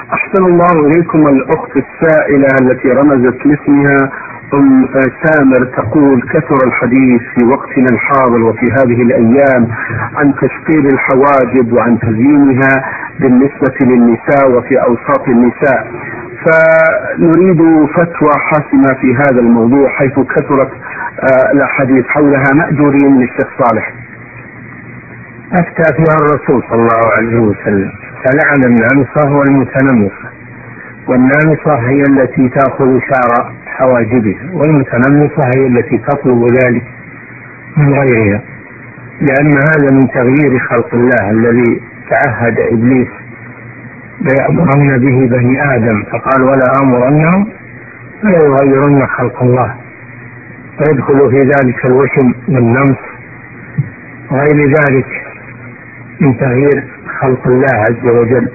أحسن الله إليكم. الأخت السائلة التي رمزت لاسمها سامر تقول: كثر الحديث في وقتنا الحاضر وفي هذه الأيام عن تشقير الحواجب وعن تزيينها بالنسبة للنساء وفي أوساط النساء، فنريد فتوى حاسمة في هذا الموضوع حيث كثرت الأحاديث حولها. مأجورين للشيخ صالح. أفتى فيها الرسول صلى الله عليه وسلم فلعن النامصة والمتنمصة، والنامصة هي التي تأخذ شعر حواجبها، والمتنمصة هي التي تطلب ذلك من غيرها، لأن هذا من تغيير خلق الله الذي تعهد إبليس ليأمرن به بني آدم، فقال: ولا أمرنهم فلا يغيرن خلق الله، ويدخل في ذلك الوشم والنمص وغير ذلك من تغيير خلق الله عز وجل.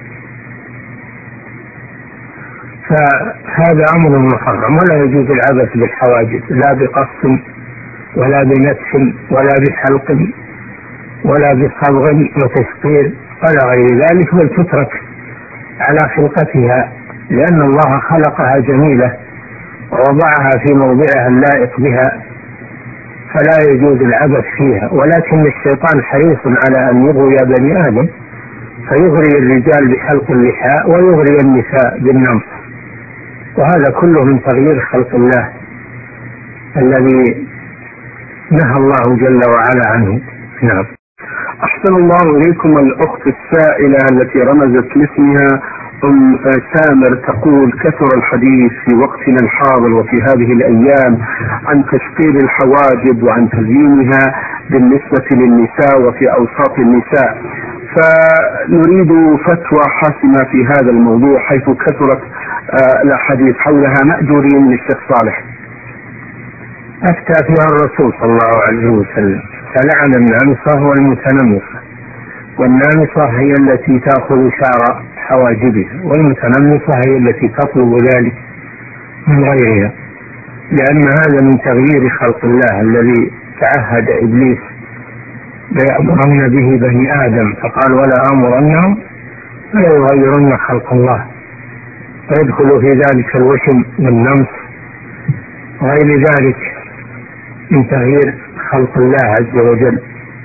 فهذا أمر محرم، ولا يجوز العبث بالحواجب، لا بقص ولا بنتف ولا بحلق ولا بصبغ وتشقير ولا غير ذلك، بل تترك على خلقتها، لأن الله خلقها جميلة ووضعها في موضعها اللائق بها، فلا يجوز العبث فيها. ولكن الشيطان حريص على أن يغوي بني آدم، فيغري الرجال بحلق اللحاء ويغري النساء بالنمص، وهذا كله من تغيير خلق الله الذي نهى الله جل وعلا عنه. نعم. أحسن الله إليكم. الأخت السائلة التي رمزت لاسمها سامر تقول: كثر الحديث في وقتنا الحاضر وفي هذه الأيام عن تشقير الحواجب وعن تزيينها بالنسبة للنساء وفي أوساط النساء، فنريد فتوى حاسمة في هذا الموضوع حيث كثرت الأحاديث حولها. مأجورين للشيخ صالح. أفتى فيها الرسول صلى الله عليه وسلم فلعن النامصة والمتنمصة، والنامصة هي التي تأخذ شعر حواجبها، والمتنمصة هي التي تطلب ذلك من غيرها، لأن هذا من تغيير خلق الله الذي تعهد إبليس ليأمرن به بني آدم، فقال: ولا أمرنهم فلا يغيرن خلق الله، ويدخل في ذلك الوشم والنمص وغير ذلك من تغيير خلق الله عز وجل.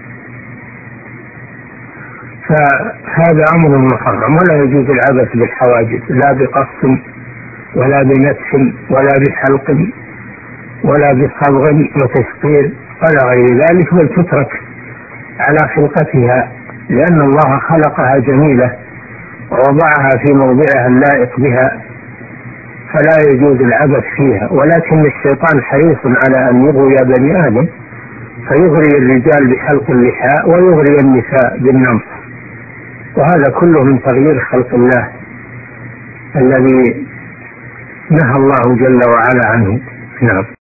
فهذا أمر محرم، ولا يجوز العبث بالحواجب، لا بقص ولا بنتف ولا بحلق ولا بصبغ وتشقير ولا غير ذلك، بل تترك على خلقتها، لأن الله خلقها جميلة ووضعها في موضعها اللائق بها، فلا يجوز العبث فيها. ولكن الشيطان حريص على أن يغوي بني آدم، فيغري الرجال بحلق اللحاء ويغري النساء بالنمص، وهذا كله من تغيير خلق الله الذي نهى الله جل وعلا عنه. نعم.